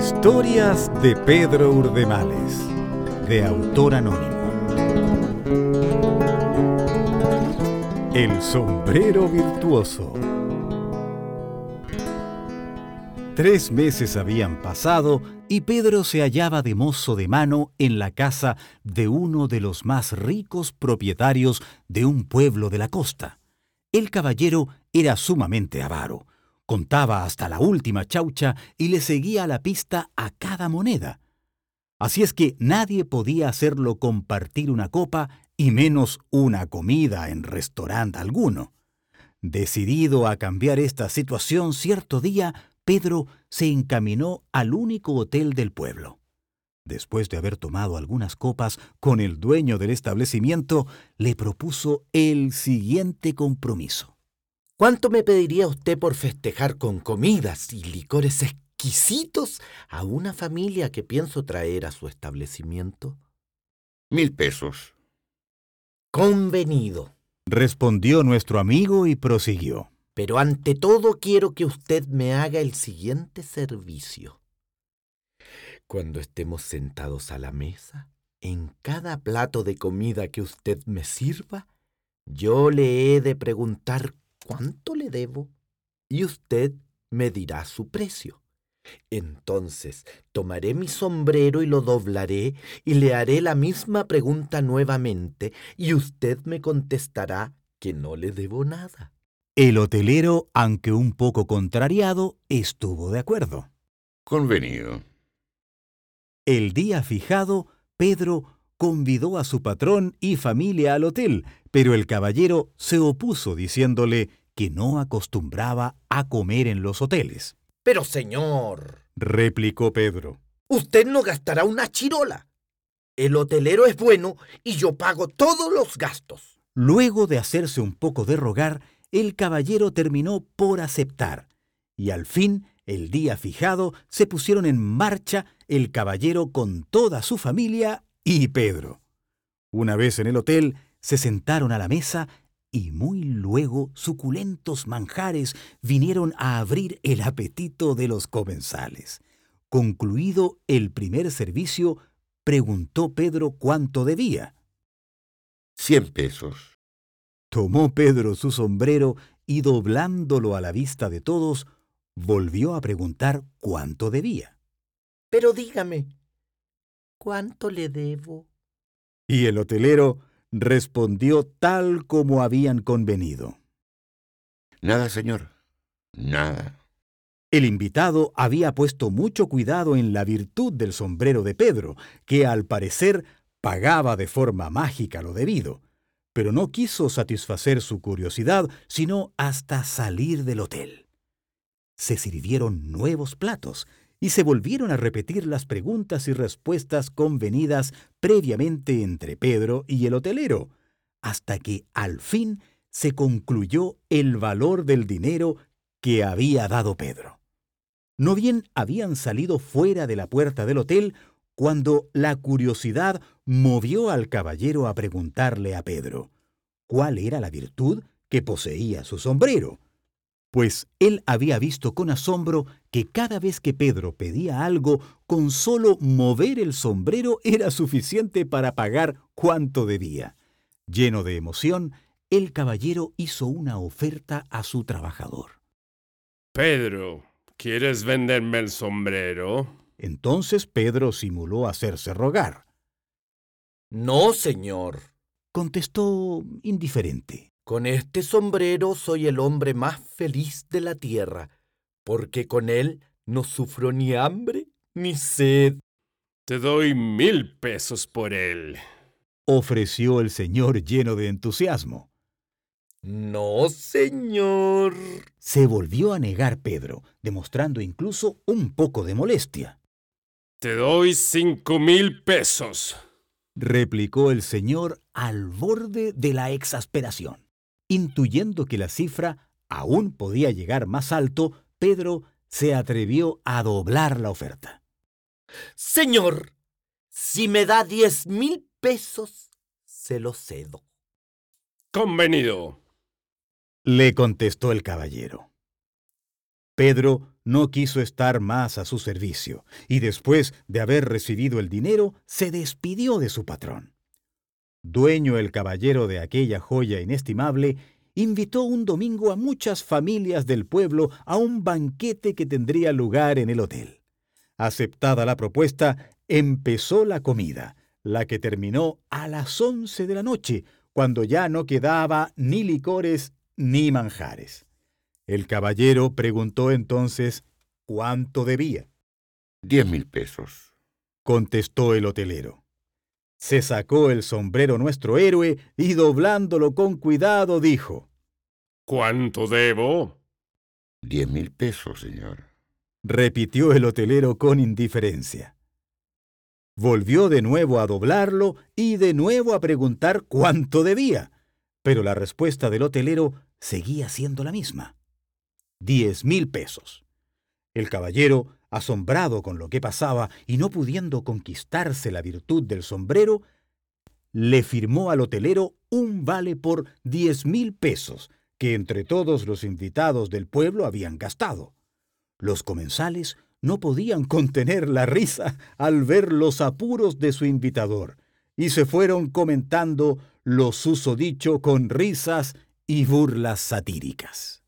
Historias de Pedro Urdemales, de autor anónimo. El sombrero virtuoso. 3 meses habían pasado y Pedro se hallaba de mozo de mano en la casa de uno de los más ricos propietarios de un pueblo de la costa. El caballero era sumamente avaro. Contaba hasta la última chaucha y le seguía la pista a cada moneda. Así es que nadie podía hacerlo compartir una copa y menos una comida en restaurante alguno. Decidido a cambiar esta situación, cierto día Pedro se encaminó al único hotel del pueblo. Después de haber tomado algunas copas con el dueño del establecimiento, le propuso el siguiente compromiso. ¿Cuánto me pediría usted por festejar con comidas y licores exquisitos a una familia que pienso traer a su establecimiento? 1,000 pesos. Convenido. Respondió nuestro amigo y prosiguió. Pero ante todo quiero que usted me haga el siguiente servicio. Cuando estemos sentados a la mesa, en cada plato de comida que usted me sirva, yo le he de preguntar cuánto le debo y usted me dirá su precio. Entonces tomaré mi sombrero y lo doblaré y le haré la misma pregunta nuevamente y usted me contestará que no le debo nada. El hotelero, aunque un poco contrariado, estuvo de acuerdo. Convenido. El día fijado, Pedro convidó a su patrón y familia al hotel, pero el caballero se opuso diciéndole que no acostumbraba a comer en los hoteles. Pero señor, Replicó Pedro. usted no gastará una chirola. El hotelero es bueno y yo pago todos los gastos. Luego de hacerse un poco de rogar, el caballero terminó por aceptar, y al fin, el día fijado, se pusieron en marcha el caballero con toda su familia y Pedro. Una vez en el hotel, se sentaron a la mesa y muy luego suculentos manjares vinieron a abrir el apetito de los comensales. Concluido el primer servicio, preguntó Pedro cuánto debía. 100 pesos. Tomó Pedro su sombrero y, doblándolo a la vista de todos, volvió a preguntar cuánto debía. Pero dígame, ¿cuánto le debo? Y el hotelero respondió tal como habían convenido. Nada, señor. Nada. El invitado había puesto mucho cuidado en la virtud del sombrero de Pedro, que al parecer pagaba de forma mágica lo debido, pero no quiso satisfacer su curiosidad sino hasta salir del hotel. Se sirvieron nuevos platos y se volvieron a repetir las preguntas y respuestas convenidas previamente entre Pedro y el hotelero, hasta que al fin se concluyó el valor del dinero que había dado Pedro. No bien habían salido fuera de la puerta del hotel cuando la curiosidad movió al caballero a preguntarle a Pedro cuál era la virtud que poseía su sombrero, pues él había visto con asombro que cada vez que Pedro pedía algo, con solo mover el sombrero era suficiente para pagar cuanto debía. Lleno de emoción, el caballero hizo una oferta a su trabajador. Pedro, ¿quieres venderme el sombrero? Entonces Pedro simuló hacerse rogar. No, señor. Contestó indiferente. Con este sombrero soy el hombre más feliz de la tierra, porque con él no sufro ni hambre ni sed. Te doy 1,000 pesos por él. Ofreció el señor lleno de entusiasmo. No, señor. Se volvió a negar Pedro, demostrando incluso un poco de molestia. Te doy 5,000 pesos. Replicó el señor al borde de la exasperación. Intuyendo que la cifra aún podía llegar más alto, Pedro se atrevió a doblar la oferta. Señor, si me da 10,000 pesos, se lo cedo. Convenido. Le contestó el caballero. Pedro no quiso estar más a su servicio, y después de haber recibido el dinero, se despidió de su patrón. Dueño el caballero de aquella joya inestimable, invitó un domingo a muchas familias del pueblo a un banquete que tendría lugar en el hotel. Aceptada la propuesta, empezó la comida, la que terminó a las 11 de la noche, cuando ya no quedaba ni licores ni manjares. El caballero preguntó entonces cuánto debía. 10,000 pesos. Contestó el hotelero. Se sacó el sombrero nuestro héroe y doblándolo con cuidado dijo: ¿Cuánto debo? 10,000 pesos, señor. repitió el hotelero con indiferencia. Volvió de nuevo a doblarlo y de nuevo a preguntar cuánto debía, pero la respuesta del hotelero seguía siendo la misma: 10,000 pesos. El caballero, asombrado con lo que pasaba y no pudiendo conquistarse la virtud del sombrero, le firmó al hotelero un vale por 10,000 pesos que entre todos los invitados del pueblo habían gastado. Los comensales no podían contener la risa al ver los apuros de su invitador y se fueron comentando lo susodicho con risas y burlas satíricas.